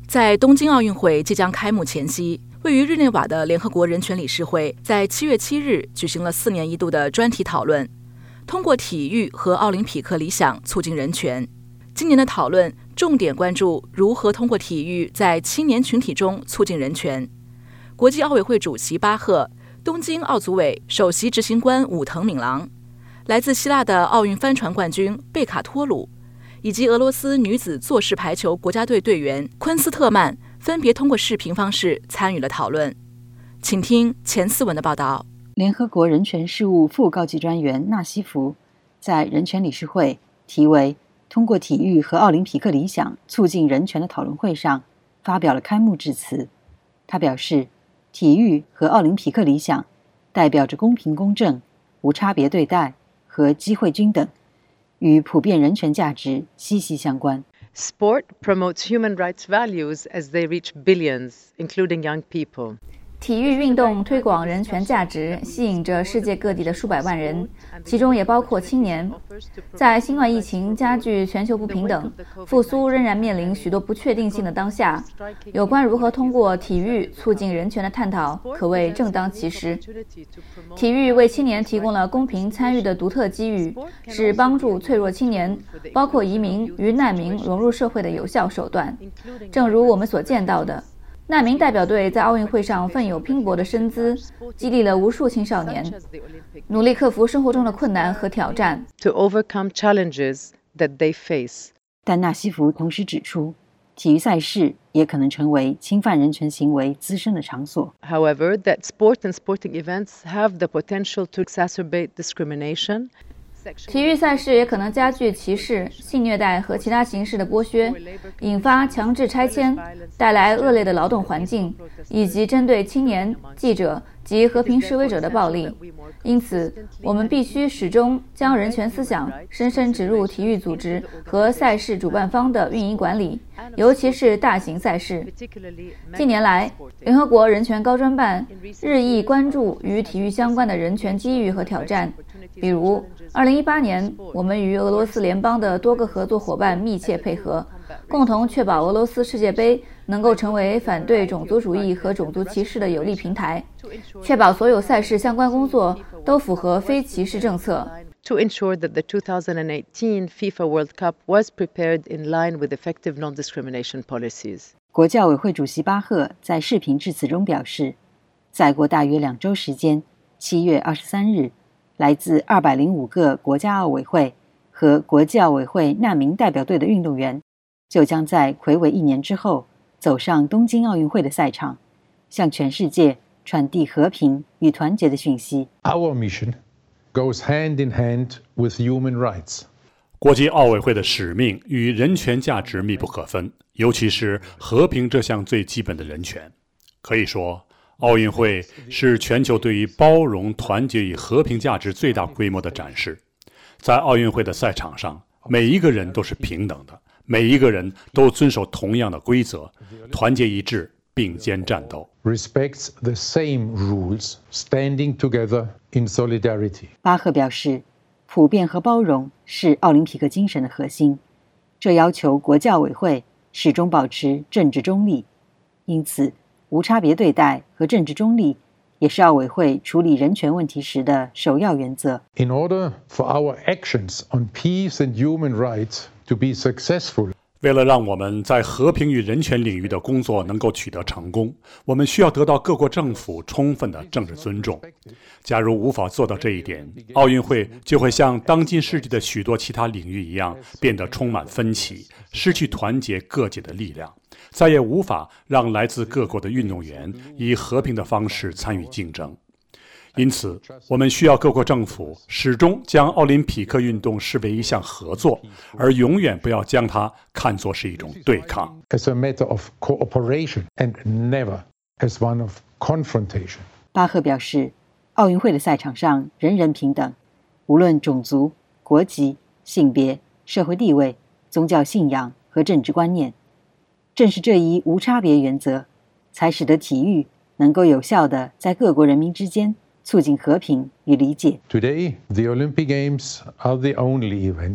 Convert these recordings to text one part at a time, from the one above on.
在东京奥运会即将开幕前夕，位于日内瓦的联合国人权理事会在7月7日举行了4年一度的专题讨论，通过体育和奥林匹克理想促进人权。今年的讨论重点关注如何通过体育在青年群体中促进人权。国际奥委会主席巴赫、东京奥组委首席执行官武藤敏郎、来自希腊的奥运帆船冠军贝卡托鲁，以及俄罗斯女子坐式排球国家队队员昆斯特曼分别通过视频方式参与了讨论。请听钱思文的报道。 联合国人权事务副高级专员纳西弗在人权理事会题为通过体育和奥林匹克理想促进人权的讨论会上发表了开幕致辞。他表示，体育和奥林匹克理想代表着公平公正、无差别对待和机会均等，与普遍人权价值息息相关。 Sport promotes human rights values as they reach billions, including young people. 体育运动推广人权价值，吸引着世界各地的数百万人，其中也包括青年。在新冠疫情加剧全球不平等、复苏仍然面临许多不确定性的当下，有关如何通过体育促进人权的探讨可谓正当其时。体育为青年提供了公平参与的独特机遇，是帮助脆弱青年，包括移民与难民融入社会的有效手段。正如我们所见到的，难民代表队在奥运会上奋有拼搏的身姿，激励了无数青少年，努力克服生活中的困难和挑战。 To overcome challenges that they face. 但纳西弗同时指出，体育赛事也可能成为侵犯人权行为滋生的场所。 However, that sport and sporting events have the potential to exacerbate discrimination. 体育赛事也可能加剧歧视、性虐待和其他形式的剥削，引发强制拆迁，带来恶劣的劳动环境，以及针对青年、记者及和平示威者的暴力。因此，我们必须始终将人权思想深深植入体育组织和赛事主办方的运营管理，尤其是大型赛事。近年来，联合国人权高专办日益关注与体育相关的人权机遇和挑战。比如2018年，我们与俄罗斯联邦的多个合作伙伴密切配合，共同确保俄罗斯世界杯能够成为反对种族主义和种族歧视的有力平台，确保所有赛事相关工作都符合非歧视政策。 To ensure that the 2018 FIFA World Cup was prepared in line with effective non-discrimination policies. 国际奥委会主席巴赫在视频致辞中表示，再过大约2周时间，7月23日，来自205个国家奥委会和国际奥委会难民代表队的运动员，就将在睽违1年之后走上东京奥运会的赛场，向全世界传递和平与团结的讯息。 Our mission goes hand in hand with human rights. 国际奥委会的使命与人权价值密不可分，尤其是和平这项最基本的人权。可以说，奥运会是全球对于包容、团结与和平价值最大规模的展示。在奥运会的赛场上，每一个人都是平等的，每一个人都遵守同样的规则，团结一致，并肩战斗。 Respects the same rules, standing together in solidarity. 巴赫表示，普遍和包容是奥林匹克精神的核心，这要求国际奥委会始终保持政治中立。因此，无差别对待和政治中立也是奥委会处理人权问题时的首要原则。 In order for our actions on peace and human rights to be successful, 为了让我们在和平与人权领域的工作能够取得成功，我们需要得到各国政府充分的政治尊重。假如无法做到这一点，奥运会就会像当今世纪的许多其他领域一样，变得充满分歧，失去团结各界的力量，再也无法让来自各国的运动员以和平的方式参与竞争。因此，我们需要各国政府始终将奥林匹克运动视为一项合作，而永远不要将它看作是一种对抗。 as a matter of cooperation and never as one of confrontation. 巴赫表示，奥运会的赛场上人人平等，无论种族、国籍、性别、社会地位、宗教信仰和政治观念。正是这一无差别原则，才使得体育能够有效地在各国人民之间促进和平与理解。 Today, the Olympic Games are the only event.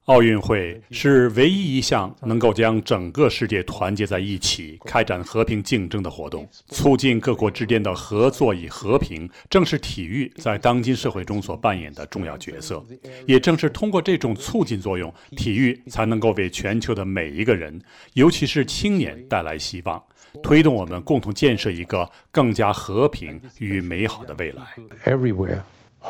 奥运会是唯一一项能够将整个世界团结在一起、开展和平竞争的活动，促进各国之间的合作与和平，正是体育在当今社会中所扮演的重要角色。也正是通过这种促进作用，体育才能够为全球的每一个人，尤其是青年带来希望，推动我们共同建设一个更加和平与美好的未来。 Everywhere,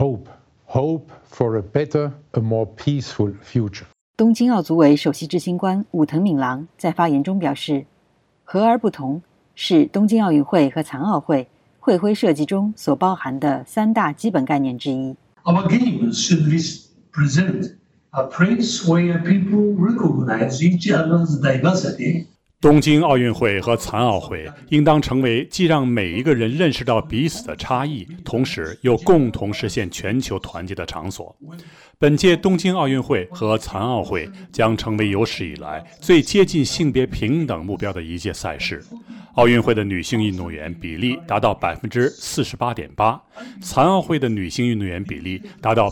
hope for a better, a more peaceful future. 东京奥组委首席执行官武藤敏郎在发言中表示，和而不同是东京奥运会和残奥会会徽设计中所包含的3大基本概念之一。 Our games should represent a place where people recognize each other's diversity. 东京奥运会和残奥会应当成为既让每一个人认识到彼此的差异，同时又共同实现全球团结的场所。本届东京奥运会和残奥会将成为有史以来最接近性别平等目标的一届赛事。奥运会的女性运动员比例达到 48.8%， 残奥会的女性运动员比例达到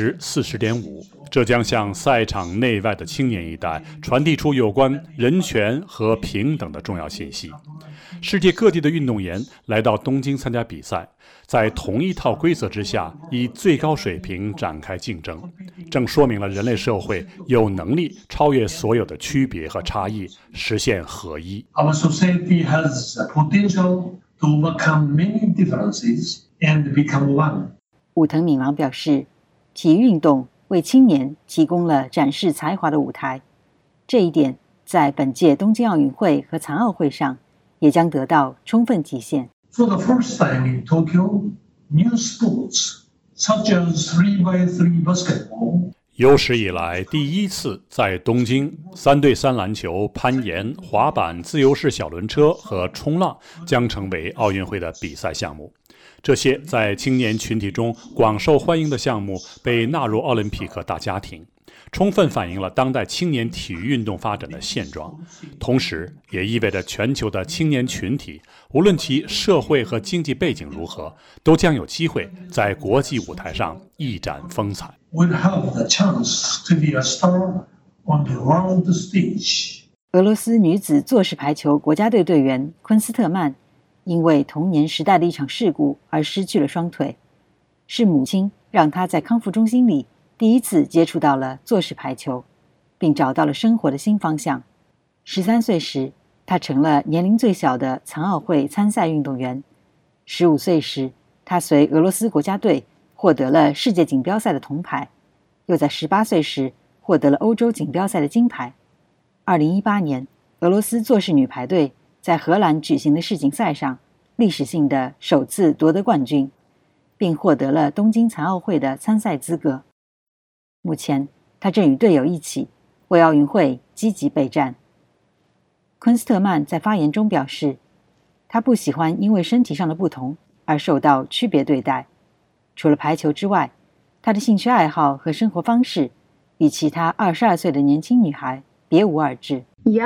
40.5%。这将向赛场内外的青年一代传递出有关人权和平等的重要信息。世界各地的运动员来到东京参加比赛，在同一套规则之下，以最高水平展开竞争，正说明了人类社会有能力超越所有的区别和差异，实现合一。 Our society has the potential to overcome many differences and become one. 武藤敏郎表示，体育运动为青年提供了展示才华的舞台，这一点在本届东京奥运会和残奥会上也将得到充分体现。 For the first time in Tokyo, new sports such as 3x3 basketball. 有史以来第一次在东京，3对3篮球、攀岩、滑板、自由式小轮车和冲浪将成为奥运会的比赛项目。这些在青年群体中广受欢迎的项目被纳入奥林匹克大家庭，充分反映了当代青年体育运动发展的现状，同时也意味着全球的青年群体，无论其社会和经济背景如何，都将有机会在国际舞台上一展风采。 Will have the chance to be a star on the world stage. 俄罗斯女子坐式排球国家队队员昆斯特曼因为童年时代的一场事故而失去了双腿，是母亲让她在康复中心里第一次接触到了坐式排球，并找到了生活的新方向。13岁时，她成了年龄最小的残奥会参赛运动员。15岁时，她随俄罗斯国家队获得了世界锦标赛的铜牌，又在18岁时获得了欧洲锦标赛的金牌。2018年，俄罗斯坐式女排队在荷兰举行的世锦赛上历史性的首次夺得冠军，并获得了东京残奥会的参赛资格。目前，他正与队友一起为奥运会积极备战。昆斯特曼在发言中表示，他不喜欢因为身体上的不同而受到区别对待。除了排球之外，他的兴趣爱好和生活方式与其他22岁的年轻女孩别无二致。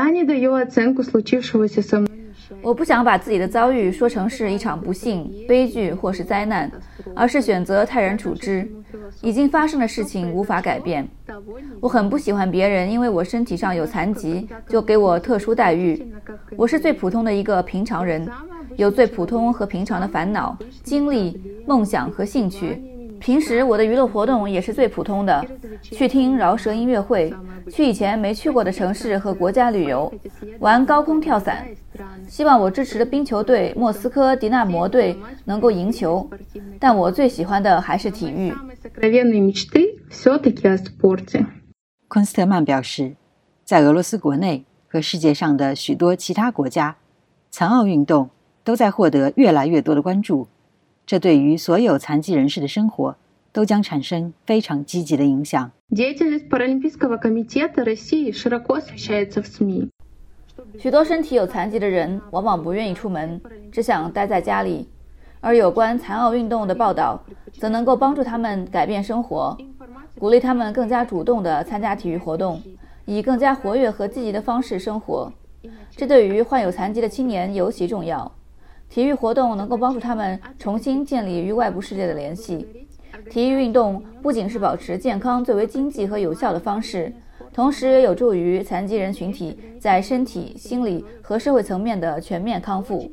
我不想把自己的遭遇说成是一场不幸、悲剧或是灾难，而是选择泰然处之。已经发生的事情无法改变。我很不喜欢别人因为我身体上有残疾就给我特殊待遇。我是最普通的一个平常人，有最普通和平常的烦恼、经历、梦想和兴趣。平时我的娱乐活动也是最普通的，去听饶舌音乐会，去以前没去过的城市和国家旅游，玩高空跳伞。希望我支持的冰球队莫斯科迪纳摩队能够赢球，但我最喜欢的还是体育。 昆斯特曼表示，在俄罗斯国内和世界上的许多其他国家，残奥运动都在获得越来越多的关注，这对于所有残疾人士的生活都将产生非常积极的影响。 许多身体有残疾的人往往不愿意出门，只想待在家里，而有关残奥运动的报道则能够帮助他们改变生活，鼓励他们更加主动地参加体育活动，以更加活跃和积极的方式生活。这对于患有残疾的青年尤其重要。体育活动能够帮助他们重新建立与外部世界的联系。体育运动不仅是保持健康最为经济和有效的方式， 同时也有助于残疾人群体在身体、心理和社会层面的全面康复。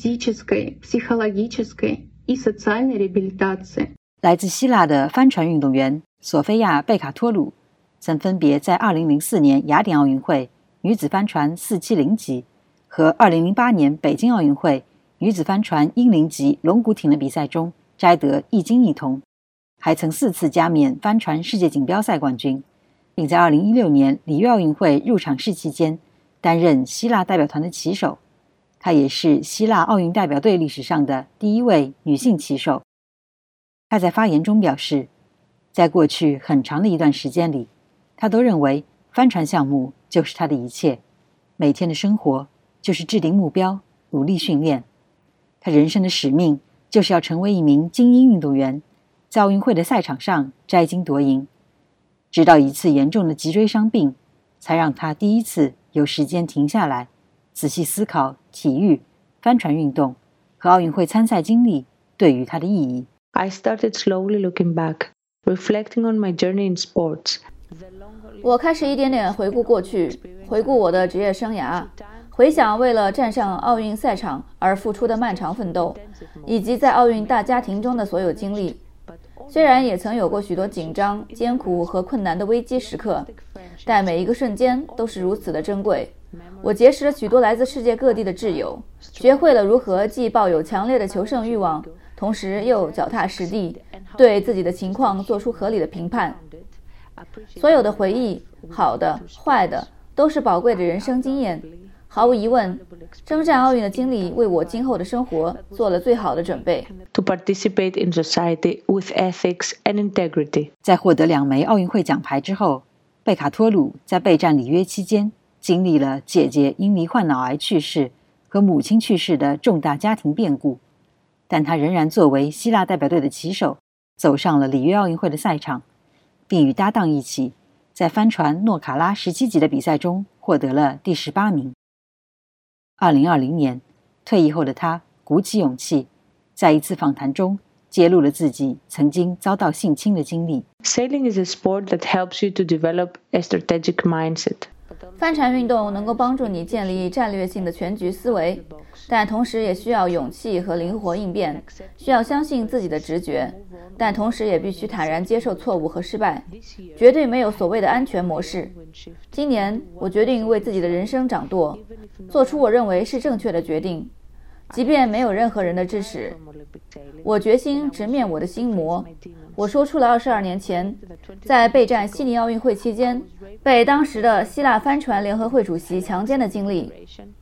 来自希腊的帆船运动员索菲亚·贝卡托鲁曾分别在2004年雅典奥运会女子帆船470级和2008年北京奥运会女子帆船英灵级龙骨艇的比赛中摘得1金1铜，还曾4次加冕帆船世界锦标赛冠军，并在2016年里约奥运会入场式期间担任希腊代表团的旗手。她也是希腊奥运代表队历史上的第一位女性旗手。她在发言中表示，在过去很长的一段时间里，她都认为帆船项目就是她的一切，每天的生活就是制定目标，努力训练。她人生的使命就是要成为一名精英运动员，在奥运会的赛场上摘金夺银。直到一次严重的脊椎伤病，才让她第一次有时间停下来，仔细思考体育、帆船运动和奥运会参赛经历对于她的意义。 I started slowly looking back, reflecting on my journey in sports. 我开始一点点回顾过去，回顾我的职业生涯，回想为了站上奥运赛场而付出的漫长奋斗，以及在奥运大家庭中的所有经历。虽然也曾有过许多紧张、艰苦和困难的危机时刻，但每一个瞬间都是如此的珍贵。我结识了许多来自世界各地的挚友，学会了如何既抱有强烈的求胜欲望，同时又脚踏实地，对自己的情况做出合理的评判。所有的回忆，好的、坏的，都是宝贵的人生经验。毫无疑问，征战奥运的经历为我今后的生活做了最好的准备。 To participate in society with ethics and integrity. 在获得2枚奥运会奖牌之后，贝卡托鲁在备战里约期间经历了姐姐因罹患脑癌去世和母亲去世的重大家庭变故，但她仍然作为希腊代表队的旗手走上了里约奥运会的赛场，并与搭档一起在帆船诺卡拉17级的比赛中获得了第18名。2020年，退役后的他鼓起勇气，在一次访谈中揭露了自己曾经遭到性侵的经历。 Sailing is a sport that helps you to develop a strategic mindset. 帆船运动能够帮助你建立战略性的全局思维，但同时也需要勇气和灵活应变，需要相信自己的直觉，但同时也必须坦然接受错误和失败。绝对没有所谓的安全模式。今年，我决定为自己的人生掌舵，做出我认为是正确的决定，即便没有任何人的支持。我决心直面我的心魔。我说出了22年前在备战悉尼奥运会期间被当时的希腊帆船联合会主席强奸的经历。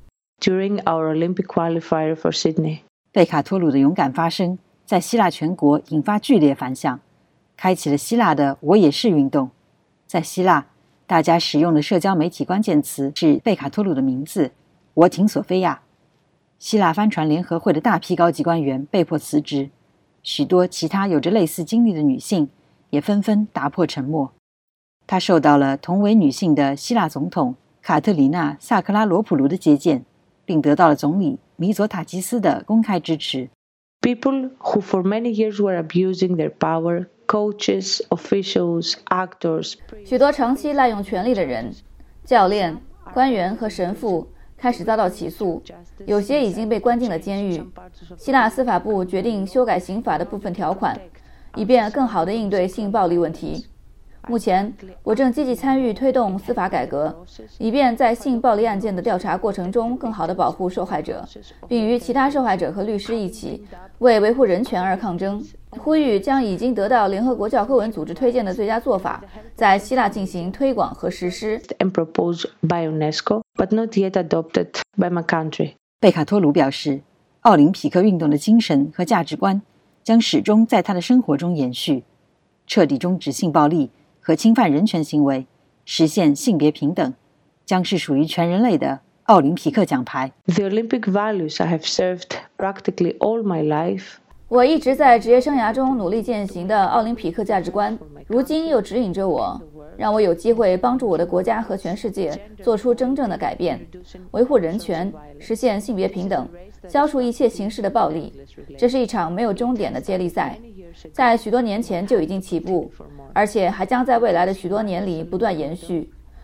During our Olympic qualifier for Sydney. 贝卡托鲁的勇敢发声在希腊全国引发剧烈反响，开启了希腊的我也是运动。在希腊，大家使用的社交媒体关键词是贝卡托鲁的名字，我挺索菲亚。希腊帆船联合会的大批高级官员被迫辞职，许多其他有着类似经历的女性也纷纷打破沉默。她受到了同为女性的希腊总统卡特里娜·萨克拉罗普卢的接见，并得到了总理米佐塔基斯的公开支持。 People who for many years were abusing their power, coaches, officials, actors. 许多长期滥用权力的人、教练、官员和神父开始遭到起诉，有些已经被关进了监狱。希腊司法部决定修改刑法的部分条款，以便更好地应对性暴力问题。目前，我正积极参与推动司法改革，以便在性暴力案件的调查过程中更好地保护受害者，并与其他受害者和律师一起为维护人权而抗争。呼吁将已经得到联合国教科文组织推荐的最佳做法在希腊进行推广和实施。 And proposed by UNESCO, but not yet adopted by my country. 贝卡托鲁表示，奥林匹克运动的精神和价值观将始终在他的生活中延续，彻底终止性暴力和侵犯人权行为，实现性别平等，将是属于全人类的奥林匹克奖牌。 The Olympic values I have served practically all my life. 我一直在职业生涯中努力践行的奥林匹克价值观，如今又指引着我，让我有机会帮助我的国家和全世界做出真正的改变，维护人权，实现性别平等，消除一切形式的暴力。这是一场没有终点的接力赛，在许多年前就已经起步，而且还将在未来的许多年里不断延续。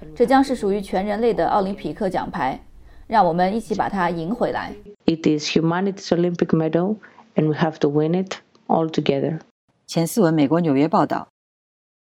这将是属于全人类的奥林匹克奖牌，让我们一起把它赢回来。 It is humanity's Olympic medal, and we have to win it all together. 前4文美国纽约报道，